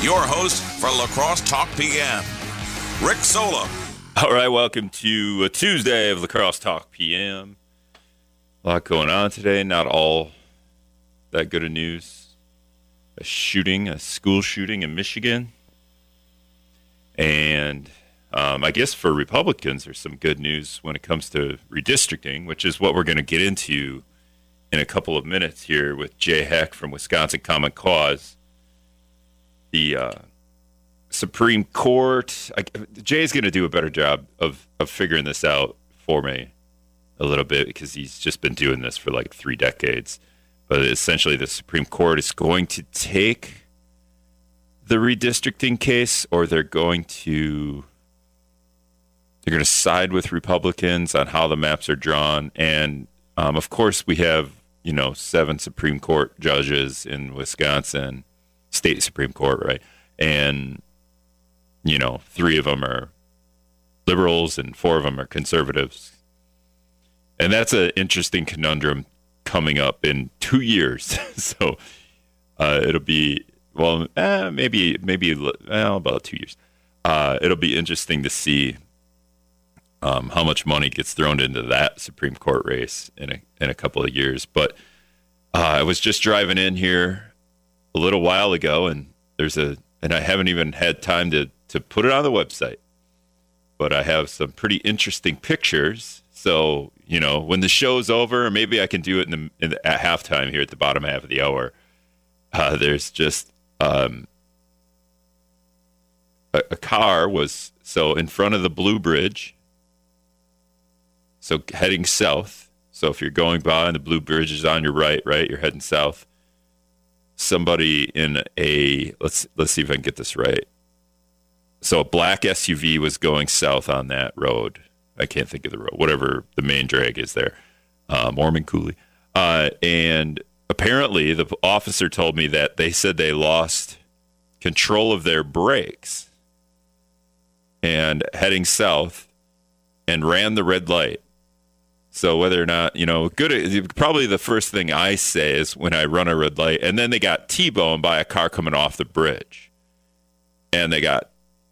your host for La Crosse Talk PM, Rick Sola. All right, welcome to a Tuesday of La Crosse Talk PM. A lot going on today, not all that good of news. A school shooting in Michigan. And I guess for Republicans, there's some good news when it comes to redistricting, which is what we're going to get into in a couple of minutes here with Jay Heck from Wisconsin Common Cause. The Supreme Court, Jay's going to do a better job of figuring this out for me a little bit because he's just been doing this for like 3 decades. But essentially the Supreme Court is going to take the redistricting case, or they're going to side with Republicans on how the maps are drawn. And of course we have, 7 Supreme Court judges in Wisconsin, state Supreme Court, right? And 3 of them are liberals and 4 of them are conservatives. And that's an interesting conundrum coming up in 2 years. So it'll be, maybe about 2 years. It'll be interesting to see how much money gets thrown into that Supreme Court race in a couple of years. But I was just driving in here a little while ago, and I haven't even had time to put it on the website, but I have some pretty interesting pictures. So, when the show's over, maybe I can do it at halftime here at the bottom half of the hour. There's just a car was in front of the Blue Bridge. So heading south. So if you're going by and the Blue Bridge is on your right, you're heading south. Somebody in let's see if I can get this right. So a black SUV was going south on that road. I can't think of the road, whatever the main drag is there. Mormon Coulee. And apparently the officer told me that they said they lost control of their brakes and heading south and ran the red light. So whether or not, probably the first thing I say is when I run a red light, and then they got T-boned by a car coming off the bridge. And the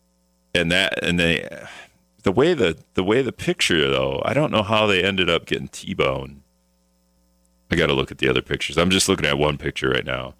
way the picture though, I don't know how they ended up getting T-boned. I got to look at the other pictures. I'm just looking at one picture right now.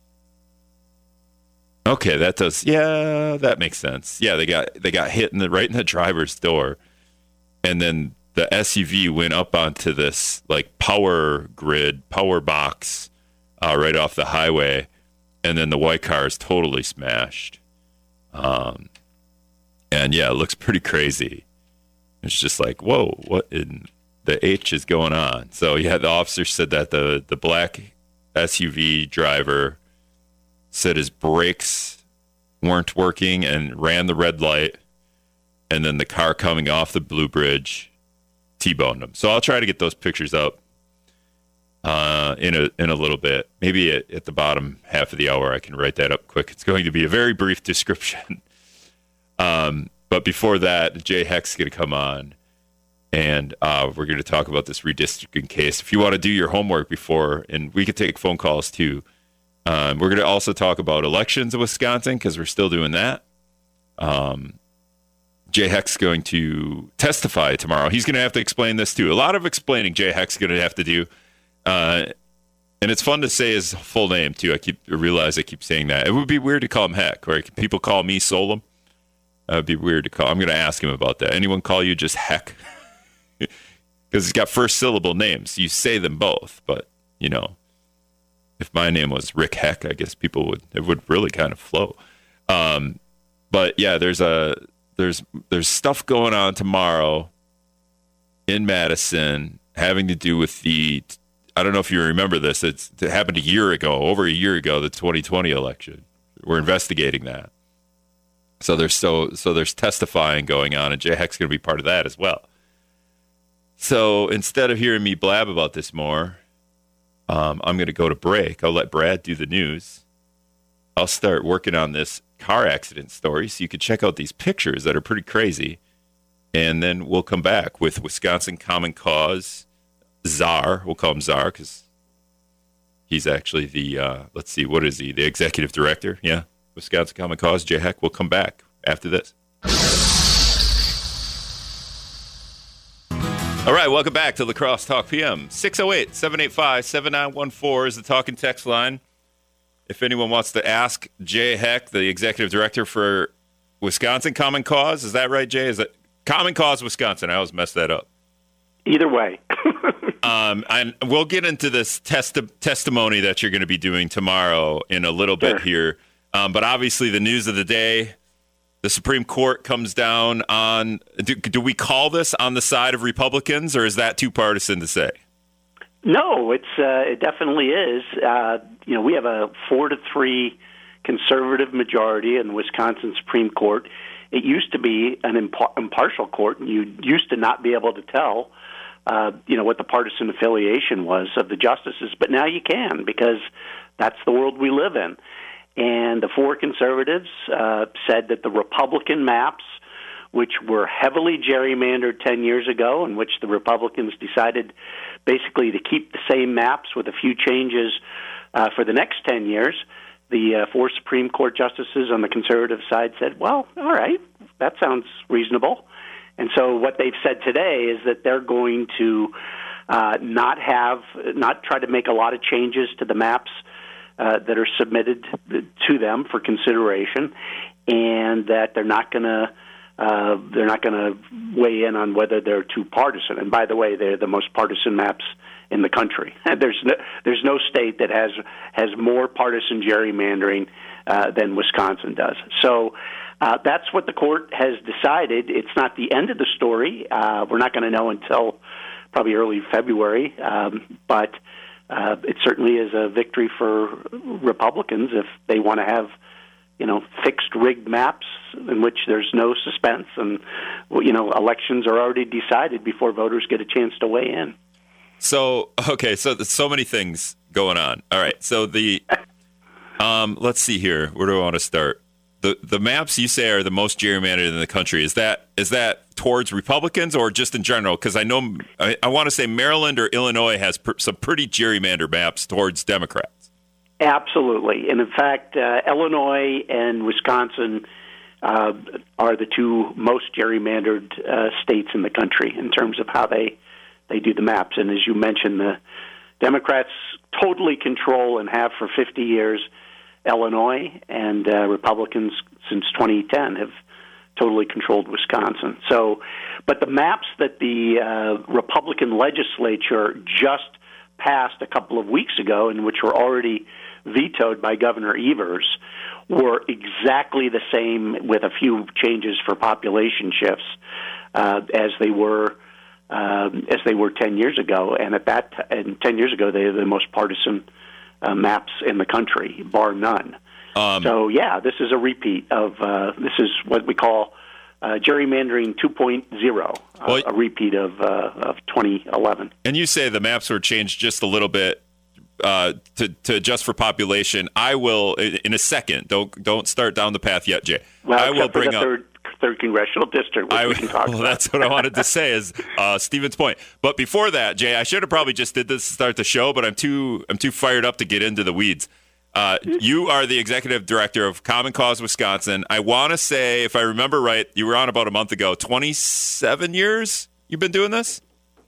Okay, that makes sense. Yeah, they got hit right in the driver's door. And then the SUV went up onto this power box right off the highway, and then the white car is totally smashed. And yeah, it looks pretty crazy. It's just like, whoa, what in the H is going on? So yeah, the officer said that the black SUV driver said his brakes weren't working and ran the red light, and then the car coming off the Blue Bridge T-boned him. So I'll try to get those pictures up in a little bit. Maybe at the bottom half of the hour I can write that up quick. It's going to be a very brief description. But before that, Jay Heck's going to come on, and we're going to talk about this redistricting case. If you want to do your homework before, and we could take phone calls too. We're going to also talk about elections in Wisconsin because we're still doing that. Jay Heck's going to testify tomorrow. He's going to have to explain this too. A lot of explaining Jay Heck's going to have to do. And it's fun to say his full name too. I realize I keep saying that. It would be weird to call him Heck, or people call me Solem. That would be weird to call. I'm going to ask him about that. Anyone call you just Heck? Because he's got first syllable names. You say them both, but if my name was Rick Heck, I guess it would really kind of flow. But yeah, there's stuff going on tomorrow in Madison having to do with I don't know if you remember this. It happened over a year ago, the 2020 election. We're investigating that. So there's testifying going on, and Jay Heck's going to be part of that as well. So instead of hearing me blab about this more, I'm going to go to break. I'll let Brad do the news. I'll start working on this car accident story so you can check out these pictures that are pretty crazy. And then we'll come back with Wisconsin Common Cause czar. We'll call him czar because he's actually the, let's see, what is he? The executive director? Yeah, Wisconsin Common Cause. Jay Heck will come back after this. All right, welcome back to La Crosse Talk PM. 608-785-7914 is the talk and text line. If anyone wants to ask Jay Heck, the executive director for Wisconsin Common Cause, is that right, Jay? Is that Common Cause Wisconsin? I always mess that up. Either way. And we'll get into this testimony that you're going to be doing tomorrow in a little bit here. But obviously the news of the day, the Supreme Court comes down on, do we call this on the side of Republicans, or is that too partisan to say? No, it definitely is. We have a 4-3 conservative majority in the Wisconsin Supreme Court. It used to be an impartial court, and you used to not be able to tell what the partisan affiliation was of the justices, but now you can, because that's the world we live in. And the 4 conservatives said that the Republican maps, which were heavily gerrymandered 10 years ago, in which the Republicans decided basically to keep the same maps with a few changes for the next 10 years, the 4 Supreme Court justices on the conservative side said, well, all right, that sounds reasonable. And so what they've said today is that they're going to not try to make a lot of changes to the maps that are submitted to them for consideration, and that they're not going to weigh in on whether they're too partisan. And by the way, they're the most partisan maps in the country. There's no state that has more partisan gerrymandering than Wisconsin does. So that's what the court has decided. It's not the end of the story. We're not going to know until probably early February, but it certainly is a victory for Republicans if they want to have, fixed rigged maps in which there's no suspense, and elections are already decided before voters get a chance to weigh in. So there's so many things going on. All right, so the let's see here. Where do I want to start? The maps you say are the most gerrymandered in the country. Is that towards Republicans or just in general? Because I know I want to say Maryland or Illinois has some pretty gerrymandered maps towards Democrats. Absolutely, and in fact, Illinois and Wisconsin are the 2 most gerrymandered states in the country in terms of how they do the maps. And as you mentioned, the Democrats totally control and have for 50 years Illinois, and Republicans since 2010 have totally controlled Wisconsin. So, but the maps that the Republican legislature just passed a couple of weeks ago, and which were already vetoed by Governor Evers, were exactly the same, with a few changes for population shifts, as they were 10 years ago. And 10 years ago, they were the most partisan maps in the country, bar none. So, this is a repeat of this is what we call gerrymandering 2.0, a repeat of 2011. And you say the maps were changed just a little bit to adjust for population. I will in a second. Don't start down the path yet, Jay. Well, I will bring up third congressional district, which we can talk about. That's what I wanted to say is Stevens Point. But before that, Jay, I should have probably just did this to start the show, but I'm too fired up to get into the weeds. You are the executive director of Common Cause Wisconsin. I want to say, if I remember right, you were on about a month ago. 27 years you've been doing this?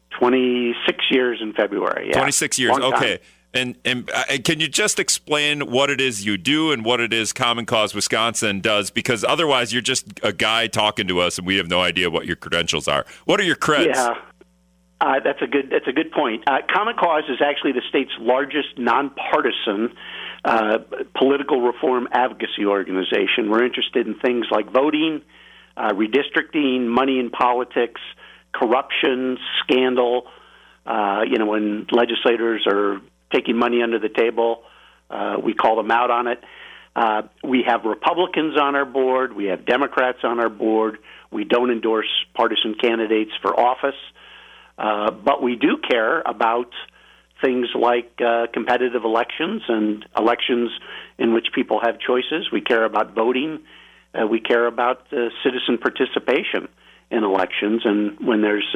26 years in February. Yeah. 26 years. Okay. And can you just explain what it is you do and what it is Common Cause Wisconsin does? Because otherwise you're just a guy talking to us and we have no idea what your credentials are. What are your creds? Yeah, that's a good point. Common Cause is actually the state's largest nonpartisan political reform advocacy organization. We're interested in things like voting, redistricting, money in politics, corruption, scandal. When legislators are taking money under the table, we call them out on it. We have Republicans on our board. We have Democrats on our board. We don't endorse partisan candidates for office. But we do care about things like competitive elections and elections in which people have choices. We care about voting. We care about citizen participation in elections. And when there's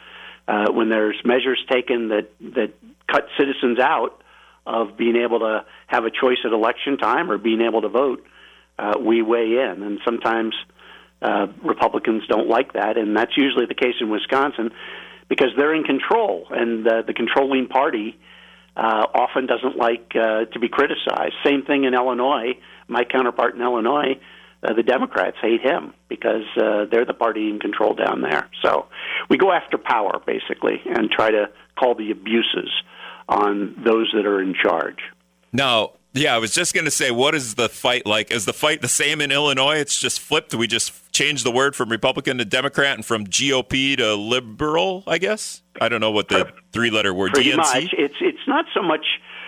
measures taken that cut citizens out of being able to have a choice at election time or being able to vote, we weigh in. And sometimes Republicans don't like that, and that's usually the case in Wisconsin because they're in control, and the controlling party often doesn't like to be criticized. Same thing in Illinois. My counterpart in Illinois, the Democrats hate him because they're the party in control down there. So we go after power, basically, and try to call the abuses on those that are in charge. Now, I was just going to say, what is the fight like? Is the fight the same in Illinois? It's just flipped? We just changed the word from Republican to Democrat and from GOP to liberal, I guess? I don't know what the three-letter word, Pretty DNC? much. It's not so much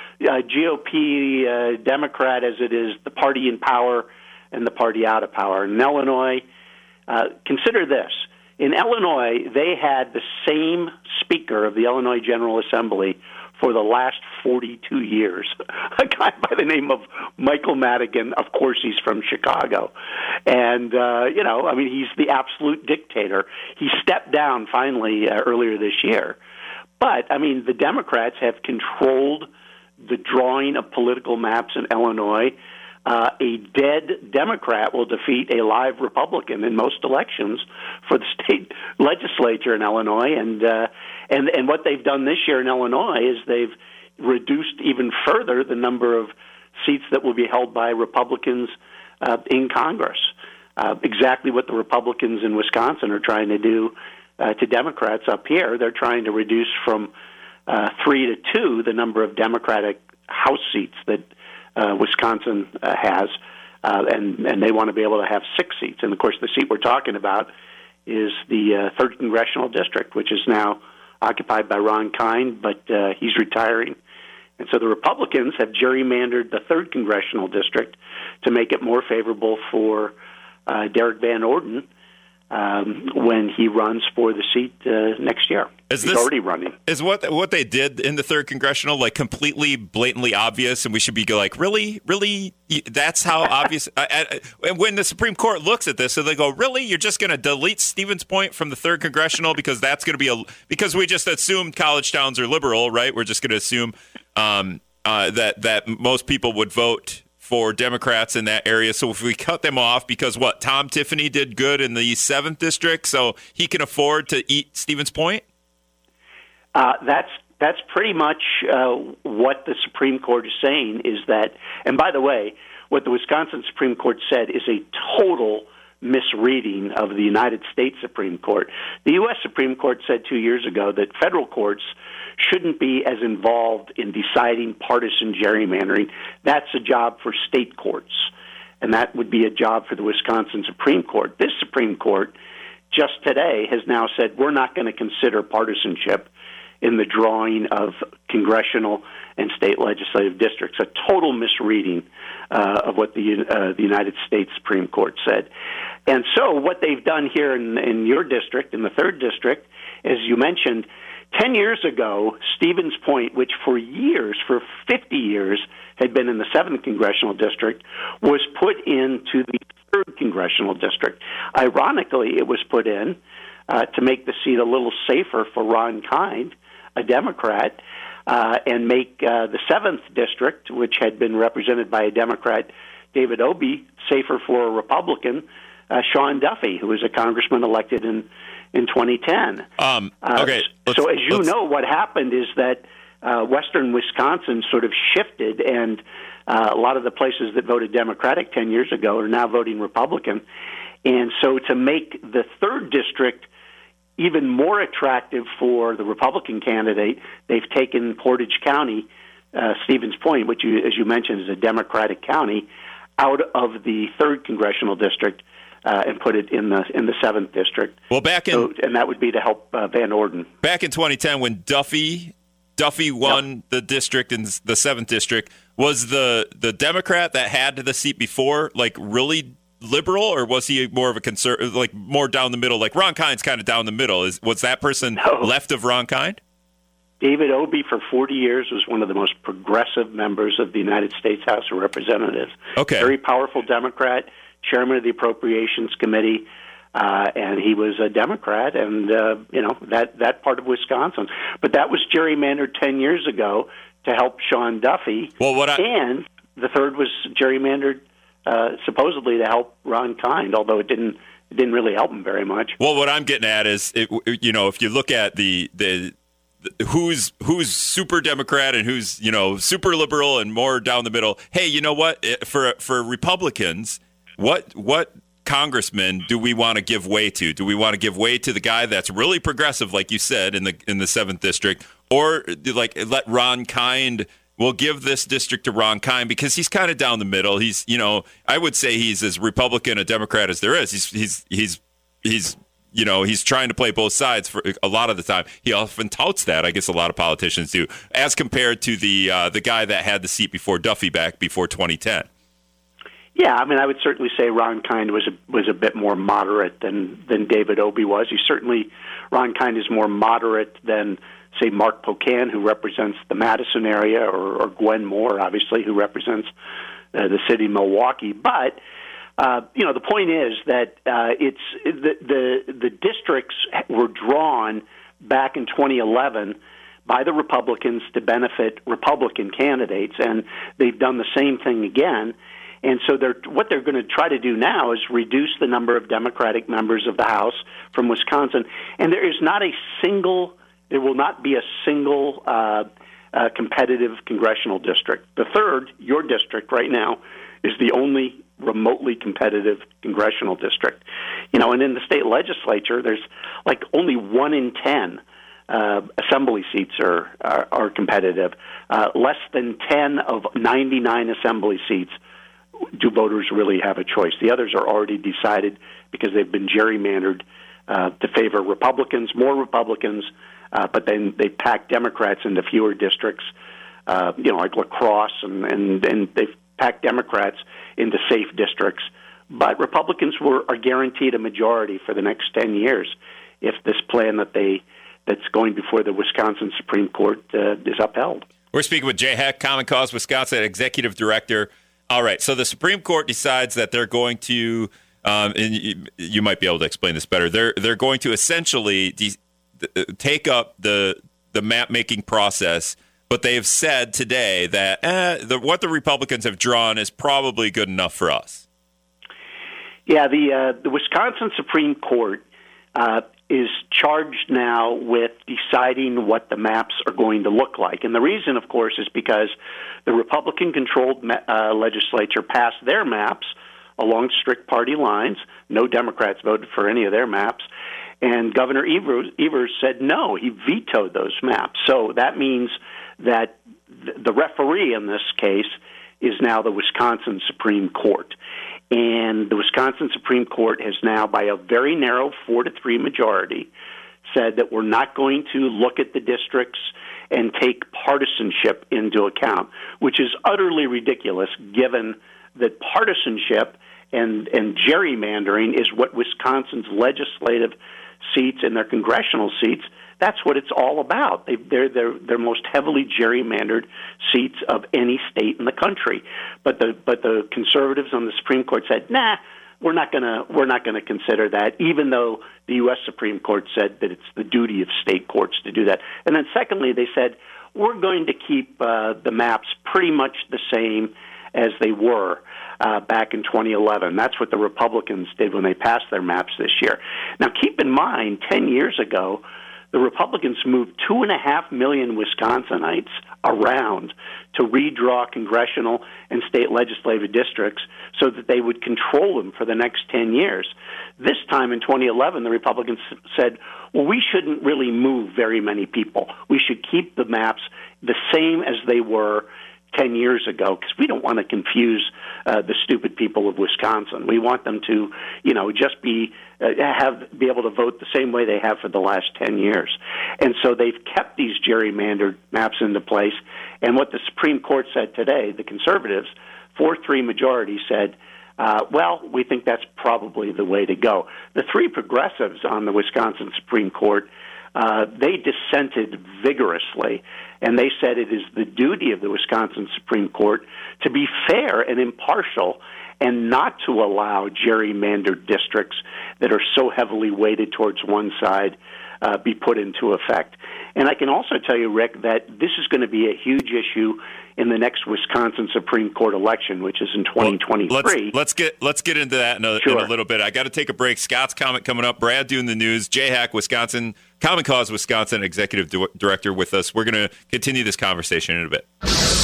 GOP Democrat as it is the party in power and the party out of power. In Illinois, consider this. In Illinois, they had the same Speaker of the Illinois General Assembly for the last 42 years, a guy by the name of Michael Madigan. Of course, he's from Chicago. And, he's the absolute dictator. He stepped down finally earlier this year. But, the Democrats have controlled the drawing of political maps in Illinois. A dead Democrat will defeat a live Republican in most elections for the state legislature in Illinois. And what they've done this year in Illinois is they've reduced even further the number of seats that will be held by Republicans in Congress. Exactly what the Republicans in Wisconsin are trying to do to Democrats up here. They're trying to reduce from 3 to 2 the number of Democratic House seats that Wisconsin has, and they want to be able to have 6 seats. And, of course, the seat we're talking about is the 3rd Congressional District, which is now occupied by Ron Kind, but he's retiring. And so the Republicans have gerrymandered the 3rd Congressional District to make it more favorable for Derek Van Orden when he runs for the seat next year. He's already running. Is what they did in the 3rd Congressional like completely blatantly obvious, and we should be like, really? That's how obvious? And when the Supreme Court looks at this, so they go, really? You're just going to delete Stevens Point from the 3rd Congressional because that's going to be because we just assumed college towns are liberal, right? We're just going to assume that most people would vote for Democrats in that area. So if we cut them off because Tom Tiffany did good in the 7th district, so he can afford to eat Stevens Point? That's pretty much what the Supreme Court is saying is that, and by the way, what the Wisconsin Supreme Court said is a total misreading of the United States Supreme Court. The U.S. Supreme Court said 2 years ago that federal courts shouldn't be as involved in deciding partisan gerrymandering. That's a job for state courts, and that would be a job for the Wisconsin Supreme Court. This Supreme Court just today has now said we're not going to consider partisanship in the drawing of congressional and state legislative districts. A total misreading of what the United States Supreme Court said. And so what they've done here in your district, in the 3rd district, as you mentioned, 10 years ago, Stevens Point, which for 50 years, had been in the 7th Congressional District, was put into the 3rd Congressional District. Ironically, it was put in to make the seat a little safer for Ron Kind, a Democrat, and make the 7th District, which had been represented by a Democrat, David Obey, safer for a Republican, Sean Duffy, who was a congressman elected in 2010. Okay. So as you know, what happened is that western Wisconsin sort of shifted, and a lot of the places that voted Democratic 10 years ago are now voting Republican. And so to make the 3rd District even more attractive for the Republican candidate, they've taken Portage County, Stevens Point, which, as you mentioned, is a Democratic county, out of the 3rd Congressional District and put it in the 7th District. Well, and that would be to help Van Orden. Back in 2010, when Duffy won the district in the 7th District, was the Democrat that had the seat before really liberal, or was he more of a conservative, more down the middle? Like Ron Kind's kind of down the middle. Was that person left of Ron Kind? David Obey for 40 years was one of the most progressive members of the United States House of Representatives. Okay. Very powerful Democrat, chairman of the Appropriations Committee, and he was a Democrat, and that part of Wisconsin. But that was gerrymandered 10 years ago to help Sean Duffy. Well, and the 3rd was gerrymandered supposedly to help Ron Kind, although it didn't really help him very much. Well, what I'm getting at is, if you look at the who's super Democrat and who's super liberal and more down the middle. Hey, you know what? For Republicans, what congressman do we want to give way to? Do we want to give way to the guy that's really progressive, like you said, in the 7th district, or let Ron Kind? We'll give this district to Ron Kind because he's kind of down the middle. He's, I would say he's as Republican a Democrat as there is. He's trying to play both sides for a lot of the time. He often touts that. I guess a lot of politicians do, as compared to the guy that had the seat before Duffy back before 2010. Yeah, I mean, I would certainly say Ron Kind was a bit more moderate than David Obey was. Ron Kind is more moderate than, say, Mark Pocan, who represents the Madison area, or Gwen Moore, obviously, who represents the city of Milwaukee. But the point is that it's the districts were drawn back in 2011 by the Republicans to benefit Republican candidates, and they've done the same thing again. And so what they're going to try to do now is reduce the number of Democratic members of the House from Wisconsin. And there will not be a single competitive congressional district. The third, your district right now, is the only remotely competitive congressional district. And in the state legislature, there's only 1 in 10 assembly seats are competitive. Less than 10 of 99 assembly seats do voters really have a choice. The others are already decided because they've been gerrymandered to favor Republicans, more Republicans, but then they pack Democrats into fewer districts, like La Crosse, and they've packed Democrats into safe districts. But Republicans are guaranteed a majority for the next 10 years if this plan that's going before the Wisconsin Supreme Court is upheld. We're speaking with Jay Heck, Common Cause Wisconsin Executive Director. All right, so the Supreme Court decides that they're going to, and you might be able to explain this better, they're going to essentially take up the map-making process, but they have said today that what the Republicans have drawn is probably good enough for us. Yeah, the Wisconsin Supreme Court is charged now with deciding what the maps are going to look like. And the reason, of course, is because the Republican-controlled legislature passed their maps along strict party lines. No Democrats voted for any of their maps. And Governor Evers said no. He vetoed those maps. So that means that the referee in this case is now the Wisconsin Supreme Court. And the Wisconsin Supreme Court has now, by a very narrow 4-3 majority, said that we're not going to look at the districts and take partisanship into account, which is utterly ridiculous given that partisanship and gerrymandering is what Wisconsin's legislative seats and their congressional seats, that's what it's all about. They're their most heavily gerrymandered seats of any state in the country. But the conservatives on the Supreme Court said, nah, we're not gonna consider that, even though the U.S. Supreme Court said that it's the duty of state courts to do that. And then secondly, they said we're going to keep the maps pretty much the same as they were back in 2011. That's what the Republicans did when they passed their maps this year. Now, keep in mind, 10 years ago, the Republicans moved 2.5 million Wisconsinites around to redraw congressional and state legislative districts so that they would control them for the next 10 years. This time in 2011, the Republicans said, well, we shouldn't really move very many people. We should keep the maps the same as they were 10 years ago, because we don't want to confuse the stupid people of Wisconsin. We want them to, just be able to vote the same way they have for the last 10 years. And so they've kept these gerrymandered maps into place. And what the Supreme Court said today, the conservatives, 4-3 majority, said, well, we think that's probably the way to go. The three progressives on the Wisconsin Supreme Court, they dissented vigorously, and they said it is the duty of the Wisconsin Supreme Court to be fair and impartial and not to allow gerrymandered districts that are so heavily weighted towards one side be put into effect. And I can also tell you, Rick, that this is going to be a huge issue in the next Wisconsin Supreme Court election, which is in 2023. Let's get into that in a little bit. I got to take a break. Scott's comment coming up. Brad doing the news. Jay Hack, Wisconsin, Common Cause Wisconsin Executive Director with us. We're going to continue this conversation in a bit.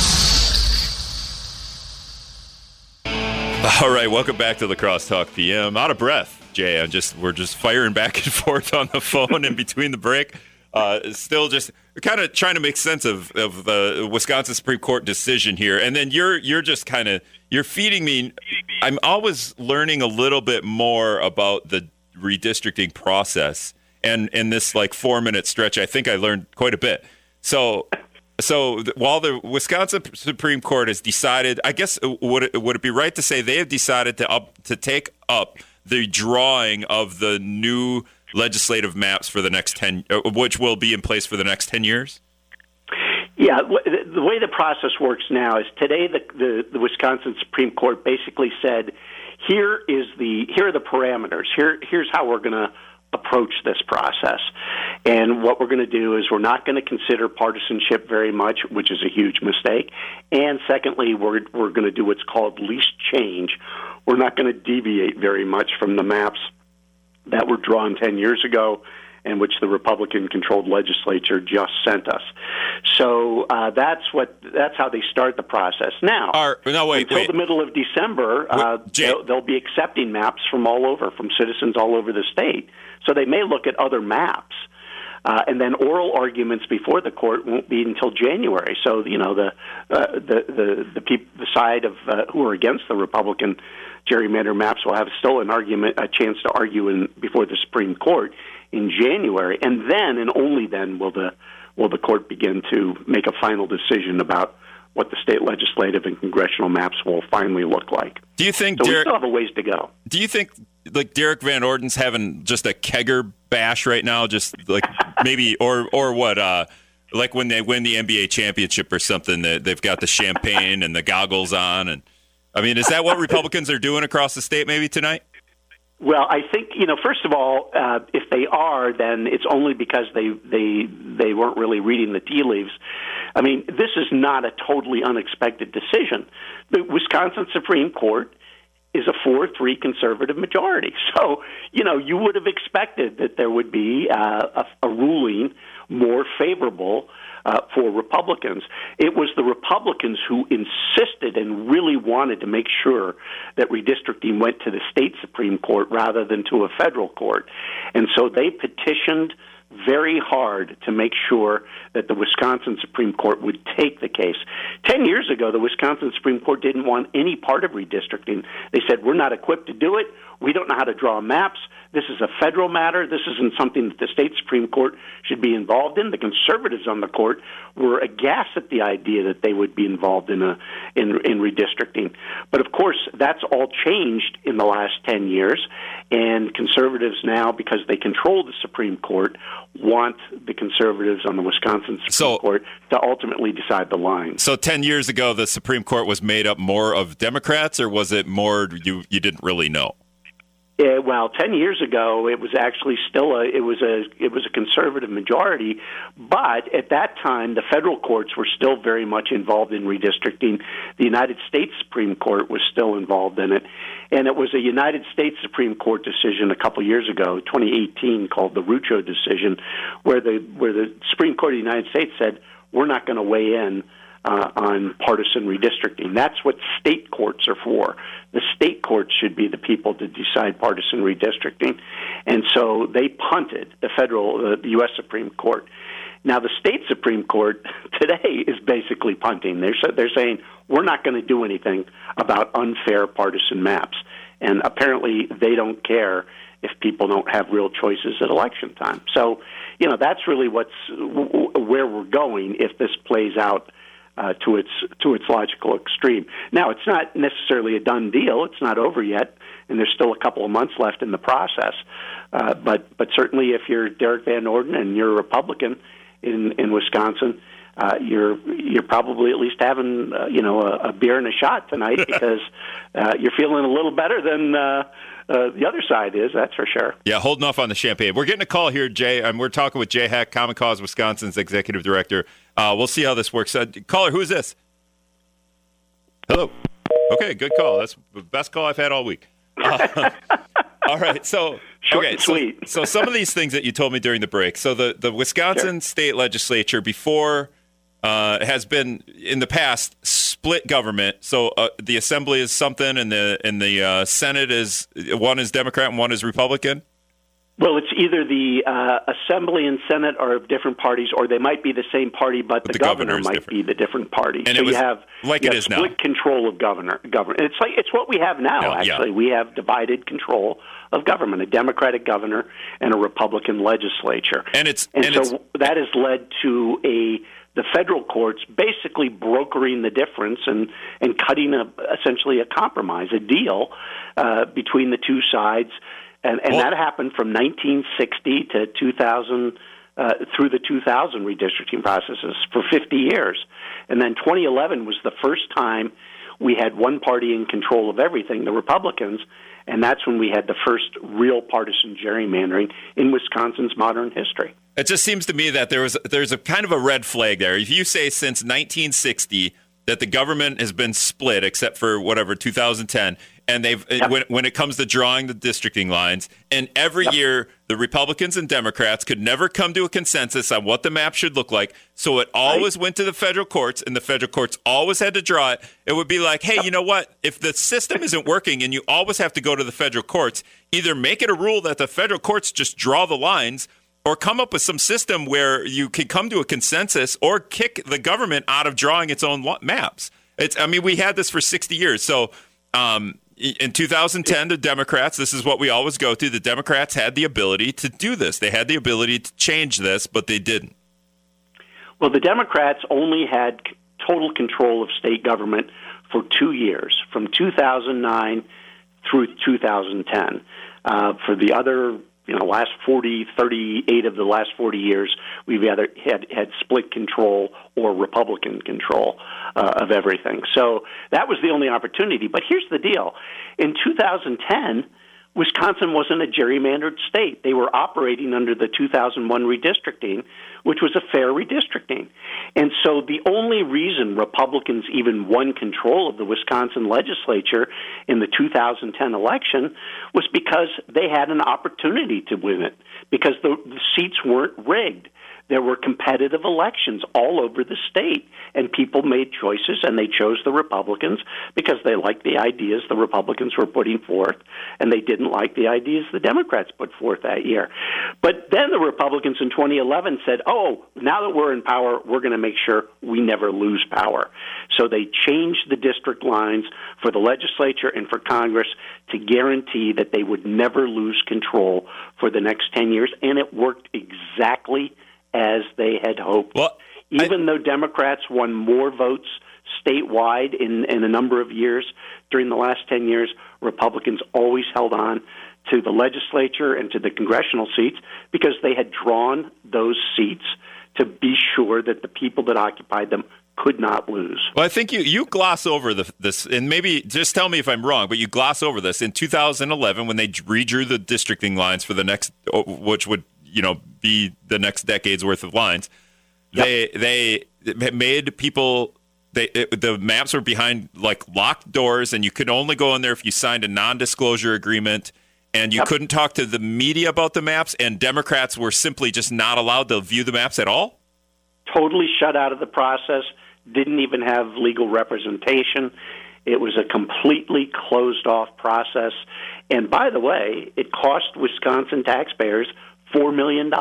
All right, welcome back to La Crosse Talk PM. Out of breath, Jay. We're just firing back and forth on the phone in between the break. Still just kind of trying to make sense of the Wisconsin Supreme Court decision here. And then you're just kind of, you're feeding me. I'm always learning a little bit more about the redistricting process. And in this 4-minute stretch, I think I learned quite a bit. So while the Wisconsin Supreme Court has decided, I guess, would it be right to say they have decided to take up the drawing of the new legislative maps for the next 10, which will be in place for the next 10 years? Yeah, the way the process works now is today the Wisconsin Supreme Court basically said, here are the parameters. Here's how we're going to approach this process. And what we're going to do is we're not going to consider partisanship very much, which is a huge mistake. And secondly, we're going to do what's called least change. We're not going to deviate very much from the maps that were drawn 10 years ago and which the Republican-controlled legislature just sent us. So that's how they start the process. Now, until the middle of December, they'll be accepting maps from all over, from citizens all over the state. So they may look at other maps. And then oral arguments before the court won't be until January. So the side of who are against the Republican gerrymander maps will have still a chance to argue before the Supreme Court in January, and then and only then will the court begin to make a final decision about what the state legislative and congressional maps will finally look like. Do you think we still have a ways to go? Do you think Derek Van Orden's having just a kegger bash right now, just maybe or what? Like when they win the NBA championship or something, they've got the champagne and the goggles on, and I mean, is that what Republicans are doing across the state maybe tonight? Well, I think, first of all, if they are, then it's only because they weren't really reading the tea leaves. I mean, this is not a totally unexpected decision. The Wisconsin Supreme Court is a 4-3 conservative majority. So, you would have expected that there would be a ruling more favorable for Republicans. It was the Republicans who insisted and really wanted to make sure that redistricting went to the state Supreme Court rather than to a federal court. And so they petitioned very hard to make sure that the Wisconsin Supreme Court would take the case. 10 years ago, the Wisconsin Supreme Court didn't want any part of redistricting. They said, we're not equipped to do it. We don't know how to draw maps. This is a federal matter. This isn't something that the state Supreme Court should be involved in. The conservatives on the court were aghast at the idea that they would be involved in redistricting. But of course, that's all changed in the last 10 years, and conservatives now, because they control the Supreme Court, want the conservatives on the Wisconsin Supreme Court to ultimately decide the line. So 10 years ago, the Supreme Court was made up more of Democrats, or was it more you didn't really know? Well, 10 years ago, it was actually still a conservative majority, but at that time, the federal courts were still very much involved in redistricting. The United States Supreme Court was still involved in it, and it was a United States Supreme Court decision a couple years ago, 2018, called the Rucho decision, where the Supreme Court of the United States said, we're not going to weigh in on partisan redistricting. That's what state courts are for. The state courts should be the people to decide partisan redistricting. And so they punted the U.S. Supreme Court. Now, the state Supreme Court today is basically punting. They're saying, we're not going to do anything about unfair partisan maps. And apparently they don't care if people don't have real choices at election time. So, that's really where we're going if this plays out to its logical extreme. Now, it's not necessarily a done deal. It's not over yet, and there's still a couple of months left in the process. But certainly, if you're Derek Van Orden and you're a Republican in Wisconsin, you're probably at least having a beer and a shot tonight because you're feeling a little better than the other side is, that's for sure. Yeah, holding off on the champagne. We're getting a call here, Jay, and we're talking with Jay Heck, Common Cause Wisconsin's executive director. We'll see how this works. Caller, who is this? Hello. Okay, good call. That's the best call I've had all week. All right, so Short and sweet. So some of these things that you told me during the break. So the Wisconsin state legislature before has been in the past split government. So the assembly is something, and the Senate is one is Democrat and one is Republican. Well, it's either the Assembly and Senate are of different parties, or they might be the same party, but the governor might be the different party. And so you have split control of government. It's what we have now. Actually, we have divided control of government: a Democratic governor and a Republican legislature. So that has led to the federal courts basically brokering the difference and cutting essentially a compromise, a deal between the two sides. And that happened from 1960 to 2000, through the 2000 redistricting processes for 50 years. And then 2011 was the first time we had one party in control of everything, the Republicans, and that's when we had the first real partisan gerrymandering in Wisconsin's modern history. It just seems to me that there's a kind of a red flag there. If you say since 1960 that the government has been split, except for 2010, and when it comes to drawing the districting lines, and every year the Republicans and Democrats could never come to a consensus on what the map should look like, so it always went to the federal courts, and the federal courts always had to draw it. It would be like, hey, you know what? If the system isn't working and you always have to go to the federal courts, either make it a rule that the federal courts just draw the lines, or come up with some system where you can come to a consensus, or kick the government out of drawing its own maps. We had this for 60 years. So in 2010, the Democrats, this is what we always go to, the Democrats had the ability to do this. They had the ability to change this, but they didn't. Well, the Democrats only had total control of state government for 2 years, from 2009 through 2010. For the other last 38 of the last 40 years, we've either had split control or Republican control of everything. So that was the only opportunity. But here's the deal. In 2010, Wisconsin wasn't a gerrymandered state. They were operating under the 2001 redistricting, which was a fair redistricting. And so the only reason Republicans even won control of the Wisconsin legislature in the 2010 election was because they had an opportunity to win it, because the seats weren't rigged. There were competitive elections all over the state, and people made choices, and they chose the Republicans because they liked the ideas the Republicans were putting forth, and they didn't like the ideas the Democrats put forth that year. But then the Republicans in 2011 said, now that we're in power, we're going to make sure we never lose power. So they changed the district lines for the legislature and for Congress to guarantee that they would never lose control for the next 10 years, and it worked exactly as they had hoped. Well, even though Democrats won more votes statewide in a number of years during the last 10 years, Republicans always held on to the legislature and to the congressional seats because they had drawn those seats to be sure that the people that occupied them could not lose. Well, I think you gloss over this, and maybe just tell me if I'm wrong, but you gloss over this. In 2011, when they redrew the districting lines for the next, which would be the next decade's worth of lines, they made people. The maps were behind locked doors, and you could only go in there if you signed a non-disclosure agreement, and you couldn't talk to the media about the maps. And Democrats were simply just not allowed to view the maps at all. Totally shut out of the process. Didn't even have legal representation. It was a completely closed-off process. And by the way, it cost Wisconsin taxpayers $4 million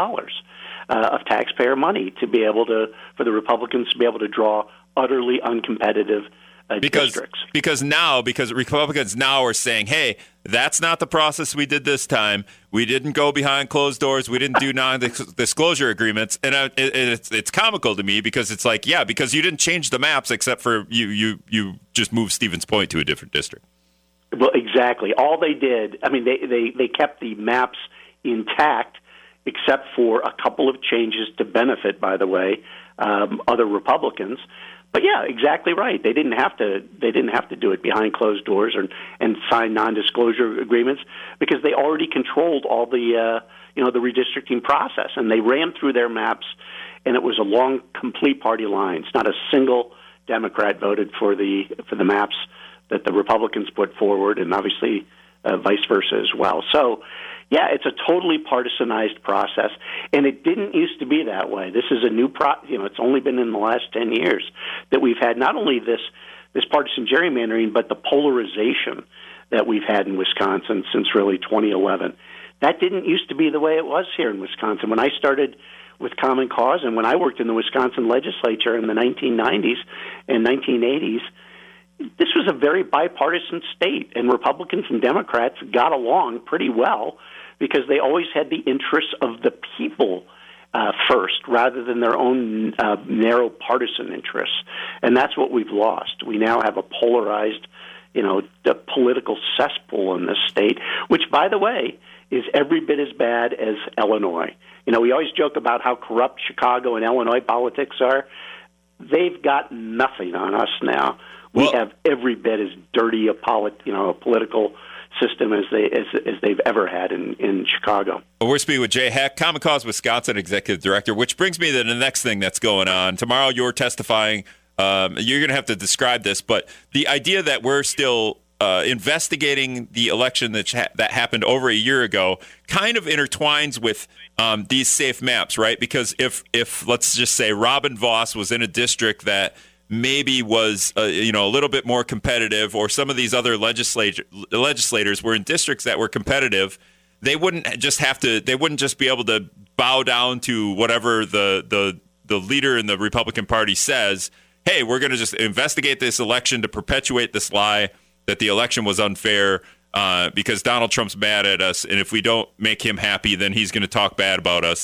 of taxpayer money for the Republicans to be able to draw utterly uncompetitive districts. Because Republicans now are saying, hey, that's not the process we did this time. We didn't go behind closed doors. We didn't do non-disclosure agreements. And it's comical to me because it's because you didn't change the maps except for you just moved Stevens Point to a different district. Well, exactly. All they did, they kept the maps intact except for a couple of changes to benefit, by the way, other Republicans. But yeah, exactly right. They didn't have to. They didn't have to do it behind closed doors and sign non-disclosure agreements because they already controlled all the the redistricting process, and they ran through their maps, and it was along complete party lines. Not a single Democrat voted for the maps that the Republicans put forward, and obviously vice versa as well. So, yeah, it's a totally partisanized process, and it didn't used to be that way. This is a new it's only been in the last 10 years that we've had not only this partisan gerrymandering, but the polarization that we've had in Wisconsin since really 2011. That didn't used to be the way it was here in Wisconsin. When I started with Common Cause and when I worked in the Wisconsin legislature in the 1990s and 1980s, this was a very bipartisan state, and Republicans and Democrats got along pretty well because they always had the interests of the people first rather than their own narrow partisan interests. And that's what we've lost. We now have a polarized, the political cesspool in this state, which, by the way, is every bit as bad as Illinois. We always joke about how corrupt Chicago and Illinois politics are. They've got nothing on us now. We have every bit as dirty a political system as they've ever had in Chicago. Well, we're speaking with Jay Heck, Common Cause Wisconsin Executive Director, which brings me to the next thing that's going on. Tomorrow you're testifying. You're going to have to describe this, but the idea that we're still investigating the election that happened over a year ago kind of intertwines with these safe maps, right? Because if let's just say Robin Vos was in a district that maybe was a little bit more competitive, or some of these other legislators were in districts that were competitive, they wouldn't just be able to bow down to whatever the leader in the Republican Party says. Hey, we're going to just investigate this election to perpetuate this lie that the election was unfair because Donald Trump's mad at us, and if we don't make him happy, then he's going to talk bad about us.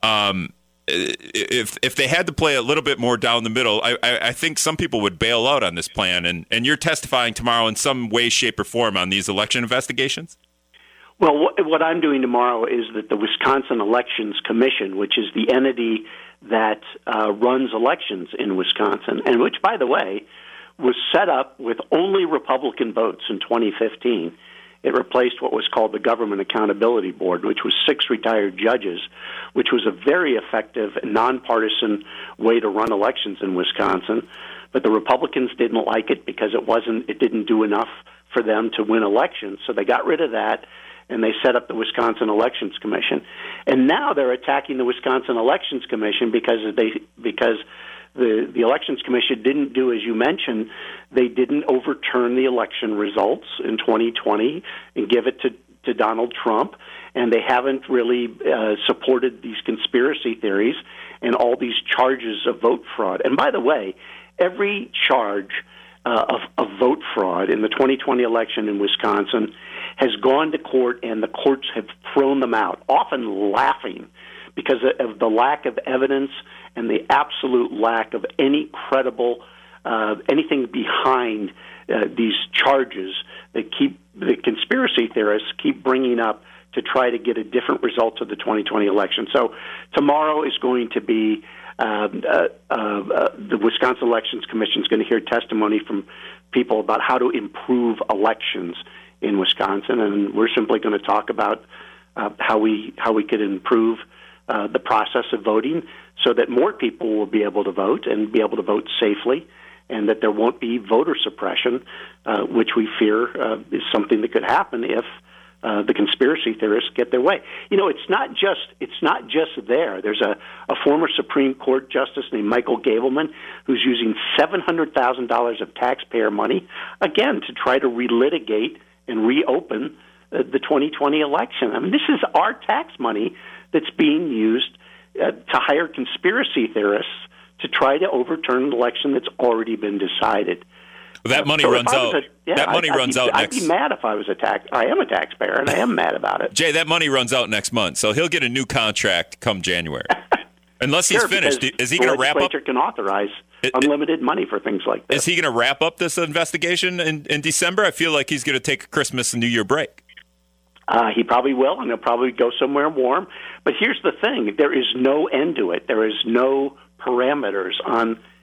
If they had to play a little bit more down the middle, I think some people would bail out on this plan. And you're testifying tomorrow in some way, shape, or form on these election investigations? Well, what I'm doing tomorrow is that the Wisconsin Elections Commission, which is the entity that runs elections in Wisconsin, and which, by the way, was set up with only Republican votes in 2015. It replaced what was called the Government Accountability Board, which was 6 retired judges, which was a very effective, nonpartisan way to run elections in Wisconsin. But the Republicans didn't like it because it didn't do enough for them to win elections. So they got rid of that, and they set up the Wisconsin Elections Commission. And now they're attacking the Wisconsin Elections Commission because the Elections Commission didn't do, as you mentioned, they didn't overturn the election results in 2020 and give it to Donald Trump, and they haven't really supported these conspiracy theories and all these charges of vote fraud. And by the way, every charge of vote fraud in the 2020 election in Wisconsin has gone to court, and the courts have thrown them out, often laughing because of the lack of evidence and the absolute lack of any credible anything behind these charges that the conspiracy theorists keep bringing up to try to get a different result of the 2020 election. So tomorrow is going to be the Wisconsin Elections Commission is going to hear testimony from people about how to improve elections in Wisconsin, and we're simply going to talk about how we could improve the process of voting so that more people will be able to vote and be able to vote safely, and that there won't be voter suppression, which we fear is something that could happen if the conspiracy theorists get their way. It's not just there. There's a former Supreme Court justice named Michael Gableman who's using $700,000 of taxpayer money, again, to try to relitigate and reopen the 2020 election. I mean, this is our tax money that's being used to hire conspiracy theorists to try to overturn an election that's already been decided. Well, that money runs out. I'd be mad if I was I am a taxpayer, and I am mad about it. Jay, that money runs out next month, so he'll get a new contract come January. Unless he's finished. Is he going to wrap up? The legislature can authorize unlimited money for things like this. Is he going to wrap up this investigation in December? I feel like he's going to take a Christmas and New Year break. He probably will, and he'll probably go somewhere warm. But here's the thing. There is no end to it. There is no parameters on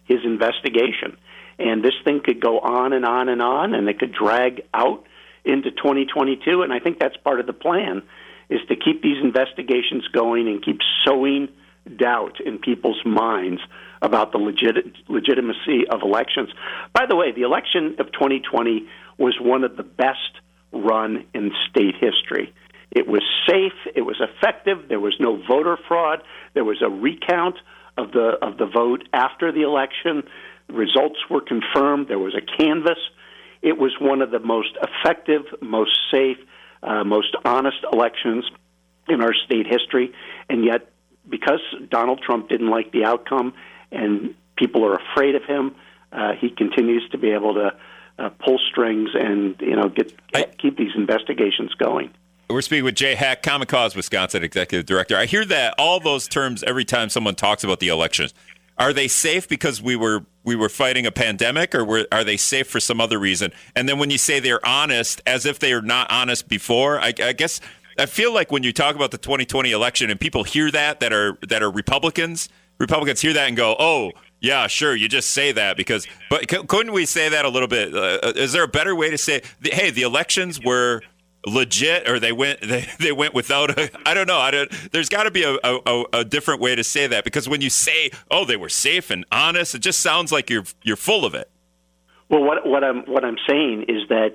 his investigation. And this thing could go on and on and on, and it could drag out into 2022. And I think that's part of the plan, is to keep these investigations going and keep sowing doubt in people's minds about the legitimacy of elections. By the way, the election of 2020 was one of the best run in state history. It was safe. It was effective. There was no voter fraud. There was a recount of the vote after the election. Results were confirmed. There was a canvass. It was one of the most effective, most safe, most honest elections in our state history. And yet, because Donald Trump didn't like the outcome and people are afraid of him, he continues to be able to pull strings and keep these investigations going. We're speaking with Jay Heck, Common Cause Wisconsin Executive Director. I hear that all those terms every time someone talks about the elections. Are they safe because we were fighting a pandemic, or are they safe for some other reason? And then when you say they're honest, as if they are not honest before, I guess I feel like when you talk about the 2020 election and people hear that are Republicans hear that and go, "Oh, yeah, sure, you just say that because." But couldn't we say that a little bit? Is there a better way to say, "Hey, the elections were legit," or they went without I don't know. There's got to be a different way to say that, because when you say, "Oh, they were safe and honest," it just sounds like you're full of it. Well, what I'm saying is that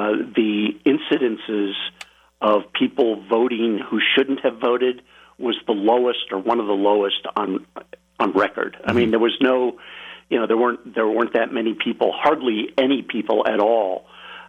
the incidences of people voting who shouldn't have voted was the lowest, or one of the lowest on record. I mean, there was no, there weren't that many people, hardly any people at all.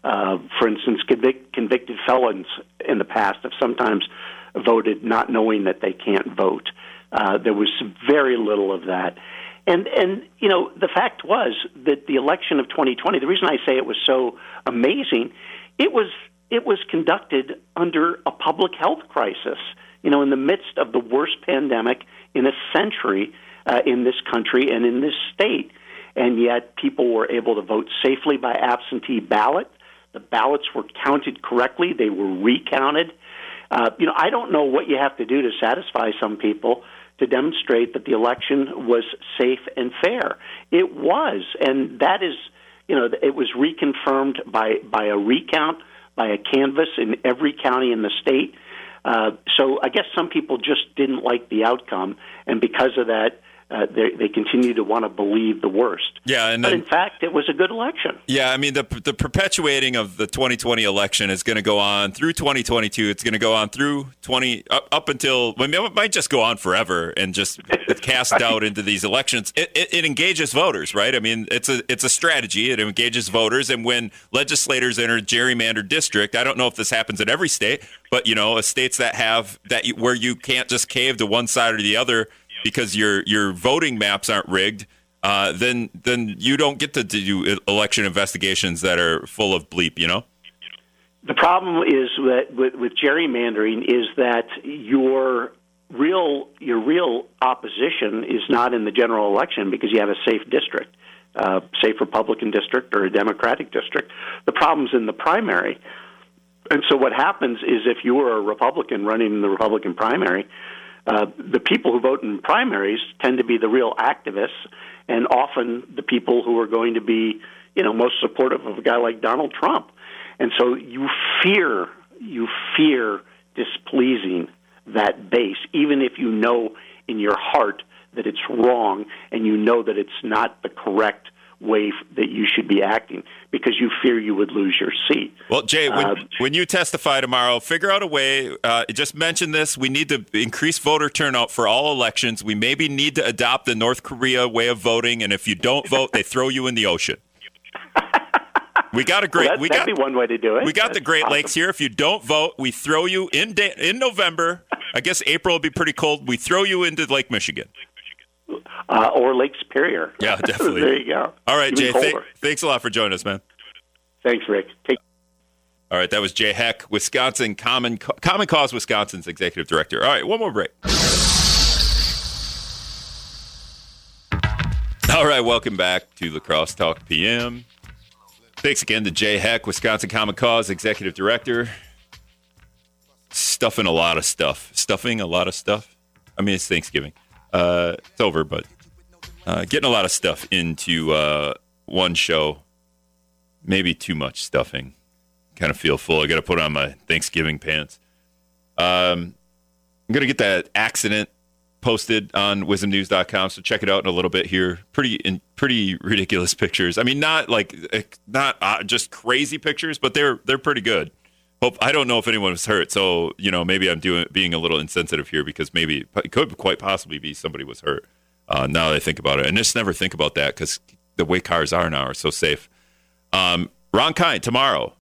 For instance, convicted felons in the past have sometimes voted not knowing that they can't vote. There was very little of that. And the fact was that the election of 2020, the reason I say it was so amazing, it was conducted under a public health crisis, in the midst of the worst pandemic in a century in this country and in this state. And yet people were able to vote safely by absentee ballot. The ballots were counted correctly. They were recounted. I don't know what you have to do to satisfy some people to demonstrate that the election was safe and fair. It was, and that is, it was reconfirmed by a recount, by a canvass in every county in the state. So I guess some people just didn't like the outcome, and because of that, they continue to want to believe the worst. Yeah, but in fact, it was a good election. Yeah, I mean, the perpetuating of the 2020 election is going to go on through 2022. It's going to go on through up until, it might just go on forever and just cast doubt into these elections. It engages voters, right? I mean, it's a strategy. It engages voters, and when legislators enter a gerrymandered district, I don't know if this happens in every state, but states that have that where you can't just cave to one side or the other because your voting maps aren't rigged, then you don't get to do election investigations that are full of bleep, The problem is that with gerrymandering is that your real opposition is not in the general election because you have a safe district, safe Republican district or a Democratic district. The problem's in the primary. And so what happens is if you are a Republican running in the Republican primary, the people who vote in primaries tend to be the real activists, and often the people who are going to be, most supportive of a guy like Donald Trump. And so you fear displeasing that base, even if you know in your heart that it's wrong and you know that it's not the correct way that you should be acting, because you fear you would lose your seat. Well, Jay, when you testify tomorrow, figure out a way. Just mention this. We need to increase voter turnout for all elections. We maybe need to adopt the North Korea way of voting, and if you don't vote, they throw you in the ocean. We got a great. Well, that'd be one way to do it. We got the Great Lakes here. If you don't vote, we throw you in November. I guess April will be pretty cold. We throw you into Lake Michigan. Or Lake Superior. Yeah, definitely. There you go. All right, Jay, thanks a lot for joining us, man. Thanks, Rick. All right, that was Jay Heck, Wisconsin Common Cause Wisconsin's Executive Director. All right, one more break. All right, welcome back to La Crosse Talk PM. Thanks again to Jay Heck, Wisconsin Common Cause Executive Director. Stuffing a lot of stuff. I mean, it's Thanksgiving. It's over, but Getting a lot of stuff into one show. Maybe too much stuffing. Kind of feel full. I got to put on my Thanksgiving pants. I'm going to get that accident posted on wisdomnews.com, so check it out in a little bit here. Pretty ridiculous pictures. I mean, not just crazy pictures, but they're pretty good. I don't know if anyone was hurt, so maybe I'm being a little insensitive here because maybe it could quite possibly be somebody was hurt. Now that I think about it, and just never think about that because the way cars are now are so safe. Ron Kind tomorrow.